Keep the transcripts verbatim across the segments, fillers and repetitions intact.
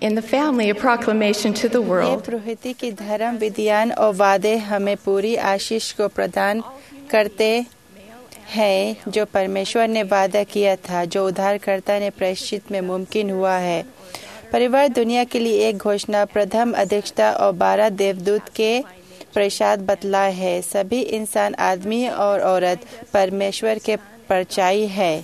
in the family a proclamation to the ये world. पुरोहिती की धर्म विधियान और वादे हमें पूरी आशीष को प्रदान करते हैं जो परमेश्वर ने वादा किया था, जो उद्धारकर्ता ने प्रायश्चित में मुमकिन हुआ है। परिवार दुनिया के लिए एक घोषणा, प्रथम अध्यक्षता और बारह देवदूत के प्रसाद बतला है। सभी इंसान, आदमी और औरत, परमेश्वर के परछाई है।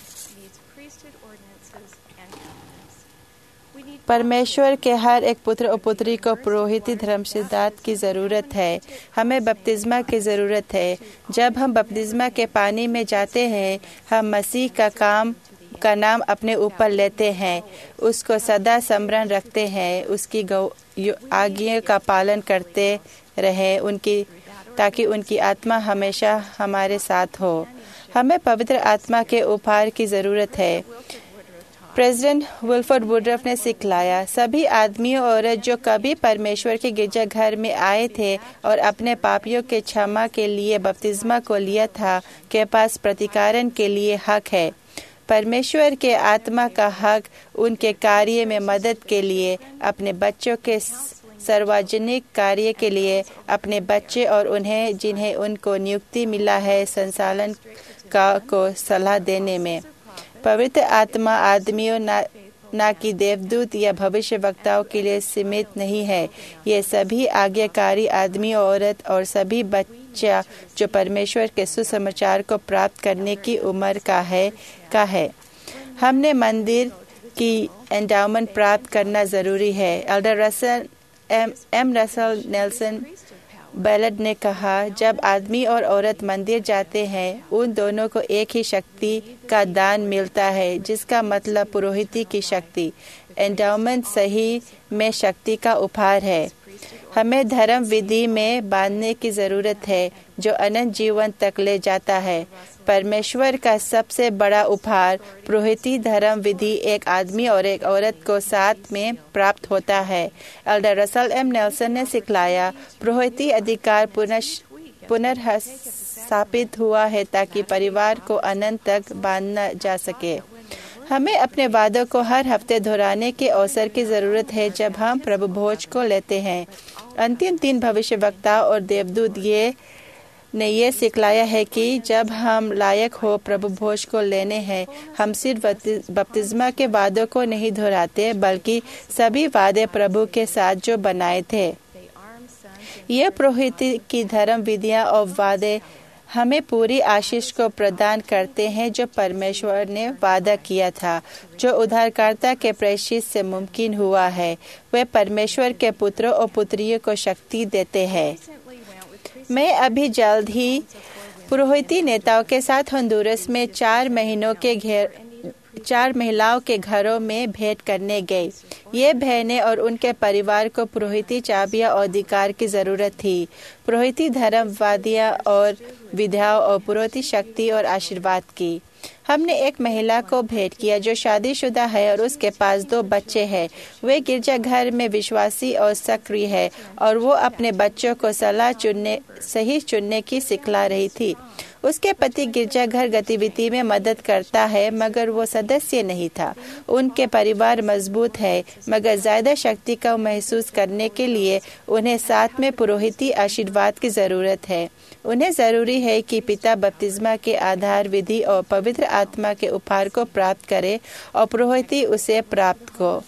परमेश्वर के हर एक पुत्र और पुत्री को पुरोहिती धर्म सिद्धांत की ज़रूरत है। हमें बपतिस्मा की ज़रूरत है। जब हम बपतिस्मा के पानी में जाते हैं, हम मसीह का काम का नाम अपने ऊपर लेते हैं, उसको सदा स्मरण रखते हैं, उसकी आज्ञा का पालन करते रहें, उनकी ताकि उनकी आत्मा हमेशा हमारे साथ हो। हमें पवित्र आत्मा के उपहार की ज़रूरत है। प्रेसिडेंट विल्फर्ड वुडरफ ने सिखलाया, सभी आदमियों और औरत जो कभी परमेश्वर के गिरजाघर में आए थे और अपने पापियों के क्षमा के लिए बपतिस्मा को लिया था, के पास प्रतिकारण के लिए हक है। परमेश्वर के आत्मा का हक उनके कार्य में मदद के लिए, अपने बच्चों के सार्वजनिक कार्य के लिए, अपने बच्चे और उन्हें जिन्हें उनको नियुक्ति मिला है संचालन का को सलाह देने में। पवित्र आत्मा आदमियों ना, ना कि देवदूत या भविष्य वक्ताओं के लिए सीमित नहीं है। ये सभी आज्ञाकारी आदमी और औरत और सभी बच्चा जो परमेश्वर के सुसमाचार को प्राप्त करने की उम्र का है का है। हमने मंदिर की एंडाउमेंट प्राप्त करना जरूरी है। Elder Russell M M Russell Nelson Ballard ने कहा, जब आदमी और औरत मंदिर जाते हैं, उन दोनों को एक ही शक्ति का दान मिलता है, जिसका मतलब पुरोहिती की शक्ति। एंडाउमेंट सही में शक्ति का उपहार है। हमें धर्म विधि में बांधने की जरूरत है, जो अनंत जीवन तक ले जाता है। परमेश्वर का सबसे बड़ा उपहार पुरोहिती धर्म विधि एक आदमी और एक औरत को साथ में प्राप्त होता है। एल्डर रसल एम नेल्सन ने सिखलाया, पुरोहिती अधिकार पुनर्स्थापित हुआ है ताकि परिवार को अनंत तक बांधना जा सके। हमें अपने वादों को हर हफ्ते दोहराने के अवसर की जरूरत है जब हम प्रभु भोज को लेते हैं। अंतिम तीन भविष्यवक्ता और देवदूत ये ने ये सिखलाया है कि जब हम लायक हो प्रभु भोज को लेने हैं, हम सिर्फ बपतिस्मा के वादों को नहीं दोहराते, बल्कि सभी वादे प्रभु के साथ जो बनाए थे। ये पुरोहिती की धर्म विधियां और वादे हमें पूरी आशीष को प्रदान करते हैं जो परमेश्वर ने वादा किया था, जो उद्धारकर्ता के प्रायश्चित से मुमकिन हुआ है। वे परमेश्वर के पुत्रों और पुत्रियों को शक्ति देते हैं। मैं अभी जल्द ही पुरोहिती नेताओं के साथ होंडुरस में चार महीनों के घेर चार महिलाओं के घरों में भेंट करने गई। ये बहनें और उनके परिवार को पुरोहिती चाबियां और अधिकार की जरूरत थी। पुरोहिती धर्म वादियां और विधाओं और पुरोहिती शक्ति और आशीर्वाद की। हमने एक महिला को भेंट किया जो शादीशुदा है और उसके पास दो बच्चे हैं। वे गिरजाघर में विश्वासी और सक्रिय है और वो अपने बच्चों को सलाह चुनने सही चुनने की सिखला रही थी। उसके पति गिरजाघर गतिविधि में मदद करता है, मगर वो सदस्य नहीं था। उनके परिवार मजबूत है, मगर ज्यादा शक्ति का महसूस करने के लिए उन्हें साथ में पुरोहिती आशीर्वाद की जरूरत है। उन्हें जरूरी है कि पिता बपतिस्मा के आधार विधि और पवित्र आत्मा के उपहार को प्राप्त करे और पुरोहिती उसे प्राप्त को।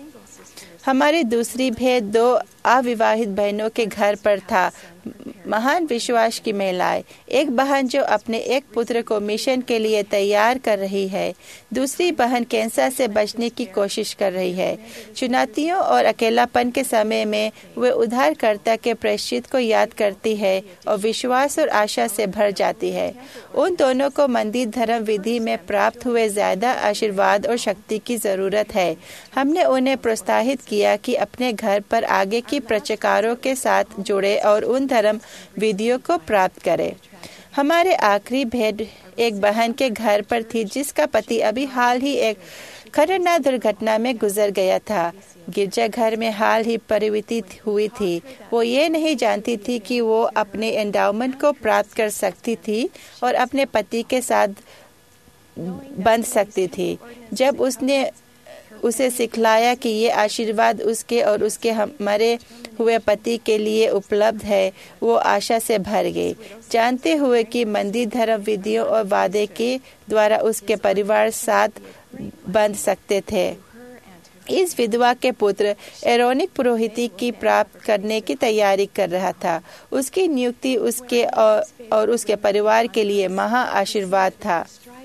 हमारी दूसरी भेंट दो अविवाहित बहनों के घर पर था। महान विश्वास की महिलाएं, एक बहन जो अपने एक पुत्र को मिशन के लिए तैयार कर रही है, दूसरी बहन कैंसर से बचने की कोशिश कर रही है। चुनौतियों और अकेलापन के समय में वे उद्धारकर्ता के प्रायश्चित को याद करती है और विश्वास और आशा से भर जाती है। उन दोनों को मंदिर धर्म विधि में प्राप्त हुए ज्यादा आशीर्वाद और शक्ति की जरूरत है। हमने उन्हें प्रोत्साहित किया कि अपने घर पर आगे की प्रचारकों के साथ जुड़े और उन धर्म विधियों को प्राप्त करें। हमारे आखिरी भेंट एक बहन के घर पर थी जिसका पति अभी हाल ही एक खतरनाक दुर्घटना में गुजर गया था। गिरजाघर में हाल ही परिवर्तित हुई थी। वो ये नहीं जानती थी कि वो अपने एंडाउमेंट को प्राप्त कर सकती थी और अपने पति के साथ बंध सकती थी। जब उसने उसे सिखलाया कि ये आशीर्वाद उसके और उसके मरे हुए पति के लिए उपलब्ध है, वो आशा से भर गई, जानते हुए कि मंदिर धर्म विधियों और वादे के द्वारा उसके परिवार साथ बंध सकते थे। इस विधवा के पुत्र एरोनिक पुरोहिती की प्राप्त करने की तैयारी कर रहा था। उसकी नियुक्ति उसके और, और उसके परिवार के लिए महा आशीर्वाद था।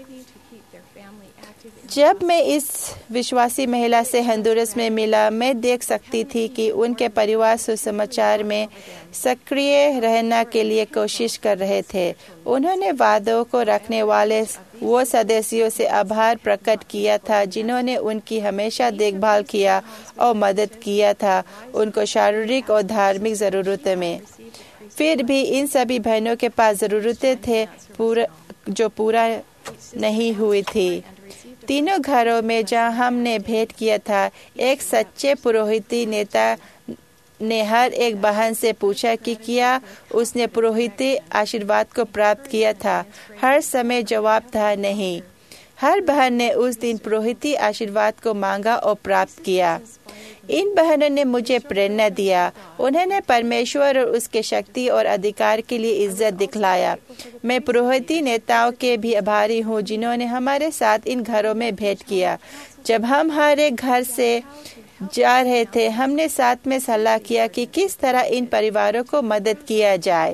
जब मैं इस विश्वासी महिला से हंदुरस में मिला, मैं देख सकती थी कि उनके परिवार सुसमाचार में सक्रिय रहने के लिए कोशिश कर रहे थे। उन्होंने वादों को रखने वाले वो सदस्यों से आभार प्रकट किया था जिन्होंने उनकी हमेशा देखभाल किया और मदद किया था उनको शारीरिक और धार्मिक ज़रूरतों में। फिर भी इन सभी बहनों के पास ज़रूरतें थे पूरा जो पूरा नहीं हुई थी। तीनों घरों में जहां हमने भेंट किया था, एक सच्चे पुरोहिती नेता ने हर एक बहन से पूछा कि क्या उसने पुरोहिती आशीर्वाद को प्राप्त किया था। हर समय जवाब था नहीं। हर बहन ने उस दिन पुरोहिती आशीर्वाद को मांगा और प्राप्त किया। इन बहनों ने मुझे प्रेरणा दिया। उन्होंने परमेश्वर और उसके शक्ति और अधिकार के लिए इज्जत दिखलाया। मैं पुरोहिती नेताओं के भी आभारी हूँ जिन्होंने हमारे साथ इन घरों में भेंट किया। जब हम हर एक घर से जा रहे थे, हमने साथ में सलाह किया कि किस तरह इन परिवारों को मदद किया जाए।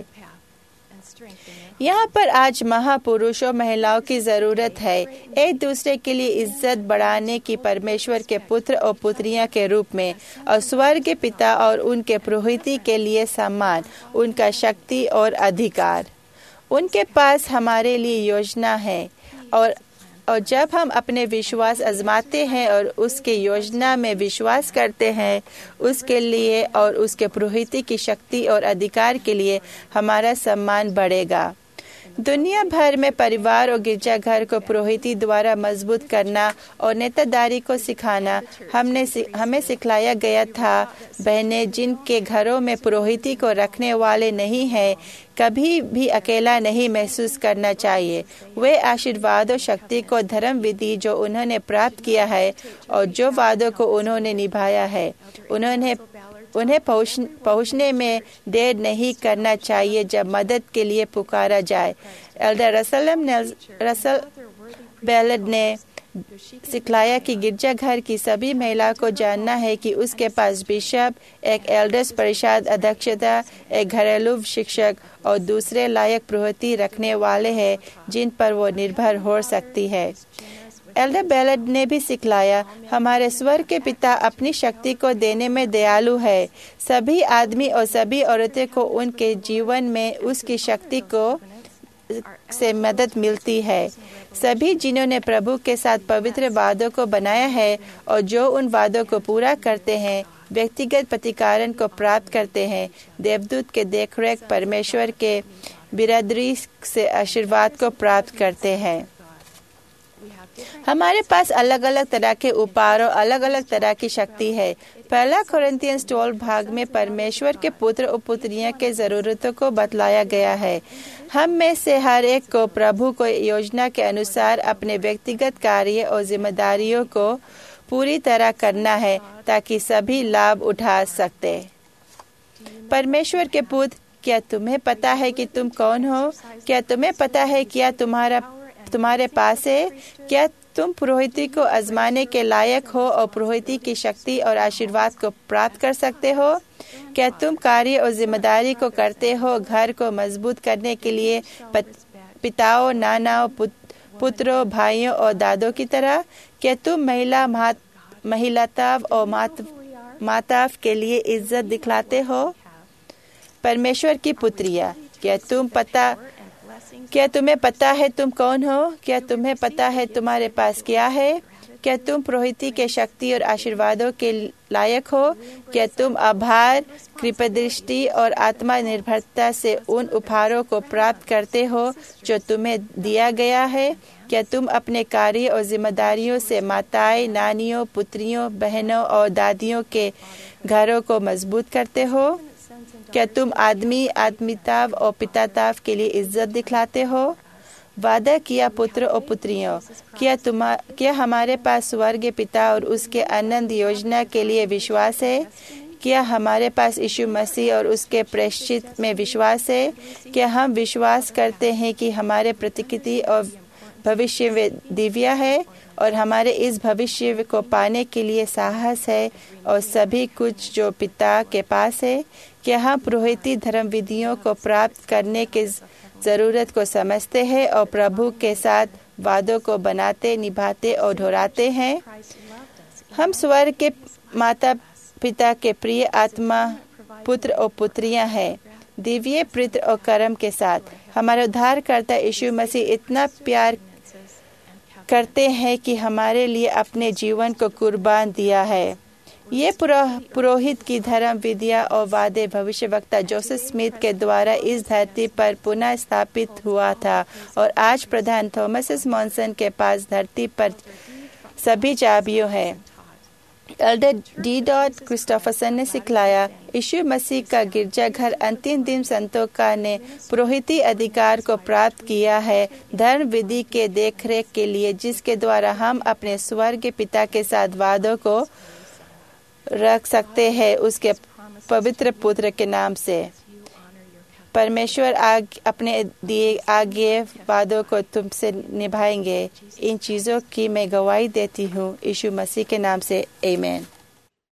यहाँ पर आज महापुरुषों महिलाओं की जरूरत है, एक दूसरे के लिए इज्जत बढ़ाने की, परमेश्वर के पुत्र और पुत्रियां के रूप में, और स्वर्ग पिता और उनके पुरोहिती के लिए सम्मान, उनका शक्ति और अधिकार। उनके पास हमारे लिए योजना है, और और जब हम अपने विश्वास आजमाते हैं और उसके योजना में विश्वास करते हैं, उसके लिए और उसके पुरोहिती की शक्ति और अधिकार के लिए हमारा सम्मान बढ़ेगा। दुनिया भर में परिवार और गिरजाघर को पुरोहिती द्वारा मजबूत करना और नेतादारी को सिखाना हमने हमें सिखलाया गया था। बहनें जिनके घरों में पुरोहिती को रखने वाले नहीं हैं, कभी भी अकेला नहीं महसूस करना चाहिए। वे आशीर्वाद और शक्ति को धर्म विधि जो उन्होंने प्राप्त किया है और जो वादों को उन्होंने निभाया है, उन्होंने उन्हें पहुँच पहुँचने में देर नहीं करना चाहिए जब मदद के लिए पुकारा जाए। एल्डर रसलम ने रसल बेलड ने सिखलाया कि गिरजाघर की सभी महिलाओं को जानना है कि उसके पास बिशप, एक एल्डर्स परिषद अध्यक्षता, एक घरेलू शिक्षक और दूसरे लायक पुरोहिती रखने वाले हैं जिन पर वो निर्भर हो सकती है। एल्डर बेलड ने भी सिखलाया, हमारे स्वर्ग के पिता अपनी शक्ति को देने में दयालु है। सभी आदमी और सभी औरतें को उनके जीवन में उसकी शक्ति को से मदद मिलती है। सभी जिन्होंने प्रभु के साथ पवित्र वादों को बनाया है और जो उन वादों को पूरा करते हैं, व्यक्तिगत प्रतिकारण को प्राप्त करते हैं, देवदूत के देखरेख परमेश्वर के बिरादरी से आशीर्वाद को प्राप्त करते हैं। हमारे पास अलग अलग तरह के उपहार और अलग अलग तरह की शक्ति है। पहला कोरिन्थियंस सोलह भाग में परमेश्वर के पुत्र और पुत्रियां के जरूरतों को बतलाया गया है। हम में से हर एक को प्रभु को योजना के अनुसार अपने व्यक्तिगत कार्य और जिम्मेदारियों को पूरी तरह करना है ताकि सभी लाभ उठा सकते। परमेश्वर के पुत्र, क्या तुम्हें पता है कि तुम कौन हो? क्या तुम्हें पता है क्या तुम्हारा तुम्हारे पास है? क्या तुम पुरोहिती को आजमाने के लायक हो और पुरोहिती की शक्ति और आशीर्वाद को प्राप्त कर सकते हो? क्या तुम कार्य और जिम्मेदारी को करते हो घर को मजबूत करने के लिए पिताओं, नानाओं, पुत्रों, भाइयों और दादों की तरह? क्या तुम महिला महिलाताव और मात, माताव के लिए इज्जत दिखलाते हो? परमेश्वर की पुत्रिया, क्या तुम पता क्या तुम्हें पता है तुम कौन हो? क्या तुम्हें पता है तुम्हारे पास क्या है? क्या तुम पुरोहिती के शक्ति और आशीर्वादों के लायक हो? क्या तुम आभार, कृपा दृष्टि और आत्मा निर्भरता से उन उपहारों को प्राप्त करते हो जो तुम्हें दिया गया है? क्या तुम अपने कार्य और जिम्मेदारियों से माताएं, नानियों, पुत्रियों, बहनों और दादियों के घरों को मजबूत करते हो? क्या तुम आदमी, आदमीताव और पिताताव के लिए इज्जत दिखलाते हो? वादा किया पुत्र और पुत्रियों, क्या तुम्हा क्या हमारे पास स्वर्ग पिता और उसके आनंद योजना के लिए विश्वास है? क्या हमारे पास यीशु मसीह और उसके प्रायश्चित में विश्वास है? क्या हम विश्वास करते हैं कि हमारे प्रतिकृति और भविष्य दिव्य है और हमारे इस भविष्य को पाने के लिए साहस है और सभी कुछ जो पिता के पास है? क्या हम पुरोहिती धर्म विधियों को प्राप्त करने की जरूरत को समझते हैं और प्रभु के साथ वादों को बनाते, निभाते और दोहराते हैं? हम स्वर्ग के माता पिता के प्रिय आत्मा पुत्र और पुत्रियां हैं, दिव्य प्रीति और कर्म के साथ। हमारे उद्धारकर्ता यीशु मसीह इतना प्यार करते हैं कि हमारे लिए अपने जीवन को कुर्बान दिया है। ये पुरोहित की धर्म विधियां और वादे भविष्यवक्ता जोसेफ स्मिथ के द्वारा इस धरती पर पुनः स्थापित हुआ था और आज प्रधान थॉमस मॉनसन के पास धरती पर सभी चाबियों है। एल्डर डी डॉट क्रिस्टोफरसन ने सिखलाया, यीशु मसीह का गिरजाघर अंतिम दिन संतों का ने पुरोहिती अधिकार को प्राप्त किया है धर्म विधि के देखरेख के लिए, जिसके द्वारा हम अपने स्वर्ग पिता के साथ वादों को रख सकते हैं उसके पवित्र पुत्र के नाम से। परमेश्वर आग अपने दिए आगे वादों को तुमसे निभाएंगे। इन चीज़ों की मैं गवाही देती हूँ यीशु मसीह के नाम से, आमीन।